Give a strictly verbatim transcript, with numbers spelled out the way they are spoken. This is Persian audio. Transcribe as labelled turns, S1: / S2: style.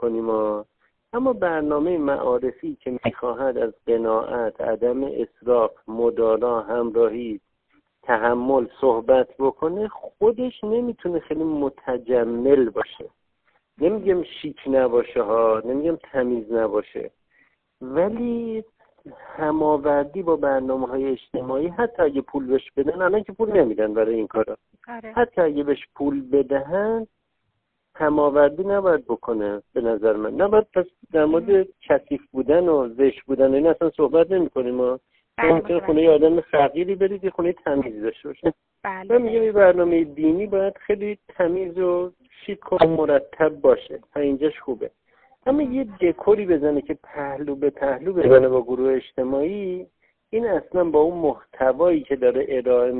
S1: کنیم ها. اما برنامه معارفی که میخواهد از قناعت، عدم اسراف، مدارا، همراهی، تحمل صحبت بکنه، خودش نمیتونه خیلی متجمل باشه. نمیگم شیک نباشه ها، نمیگم تمیز نباشه، ولی هماوردی با برنامه‌های اجتماعی، حتی اگه پول بهش بدن، الان که پول نمیدن برای این کارا،
S2: آره.
S1: حتی اگه بهش پول بدهن هماوردی نباید بکنه به نظر من. نباید. پس در مورد کثیف بودن و زشت بودن این اصلا صحبت نمی کنیم ما. ممکنه خونه یه آدم فقیری برید یه خونه تمیز داشته باشه.
S2: بله.
S1: من میگم یه برنامه دینی باید خیلی تمیز و شیک و مرتب باشه تا اینجاش خوبه. اما یه دکوری بزنه که پهلو به پهلو بزنه با گروه اجتماعی، این اصلا با اون محتوایی که داره ارائه